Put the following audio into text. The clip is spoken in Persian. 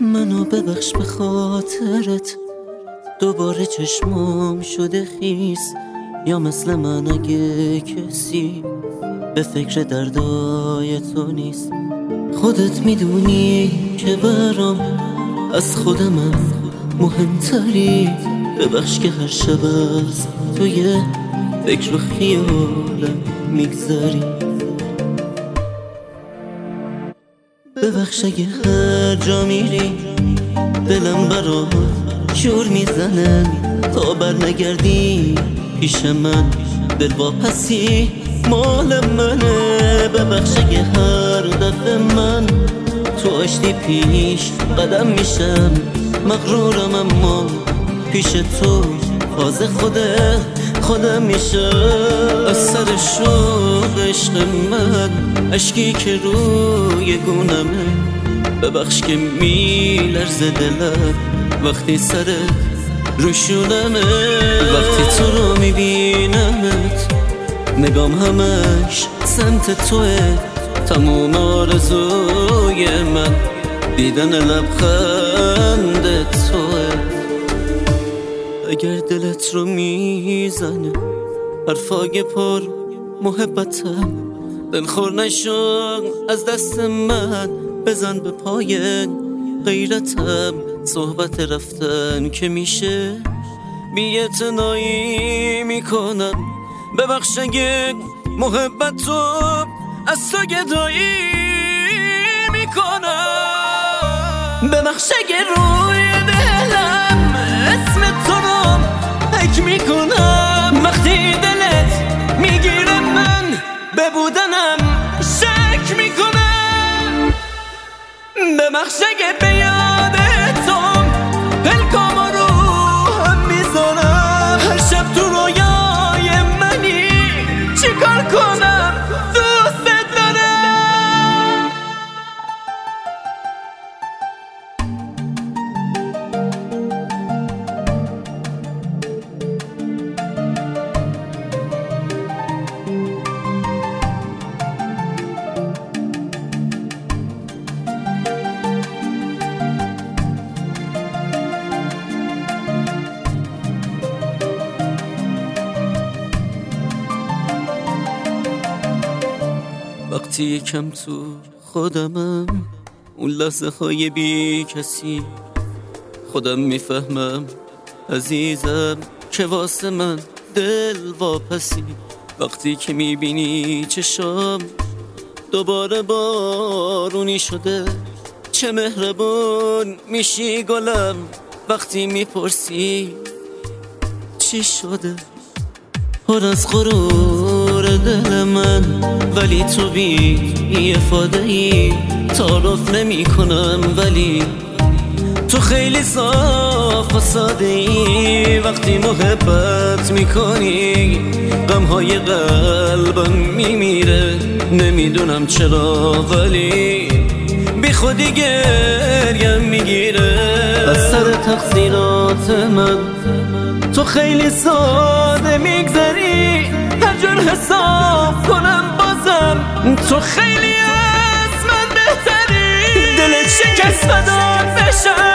منو ببخش به خاطرت، دوباره چشمام شده خیس. یا مثل من اگه کسی به فکر دردای تو نیست. خودت میدونی که برام از خودمم مهمتری. ببخش که هر شب از توی فکر و خیالم میگذری. ببخش اگه هر جا میری دلم برات شور میزنه تا بر نگردی پیش من. دل واپسی مال منه. ببخش اگه هر دفعه من تو آشتی پیش قدم میشم مغرورم، اما پیش تو باز خودم میشم. از سر شوق عشق من اشکی که روی گونمه. ببخش که میلرزه دلم وقتی سرت روشونمه. وقتی تو رو میبینمت نگام همش سمت توه. تموم آرزوی من دیدن لبخند توه. اگر دلت رو میزنه حرفای پر محبتم، دلخور نشو از دست من. بزن به پای غیرتم. صحبت رفتن که میشه بی‌اعتنایی میکنم. ببخش اگه محبت تو از تو گدایی میکنم. ببخش اگه روی دلم اسم تو رو حک میکنم. وقتی دلت میگیره من به بودنم شک میکنم. ببخش اگه به یاد تو پلکام رو هم میزنم. هر شب تو رویای منی چیکار کنم دوست دارم. وقتی یکم تو خودمم اون لحظه های بی کسی خودم میفهمم عزیزم که واسه من دل واپسی. وقتی که میبینی چشام دوباره بارونی شده، چه مهربون میشی گلم. وقتی میپرسی چی شده پر از غرور دل من، ولی تو بی افاده‌ای تعارف نمی کنم. ولی تو خیلی صاف و ساده ای. وقتی محبت میکنی غمهای قلبم میمیره. نمیدونم چرا ولی بی خودی گریم میگیره. از سر تقصیرات من تو خیلی ساده میگذری. هر جور حساب کنم بازم تو خیلی از من بهتری. دلت شکست فدات بشم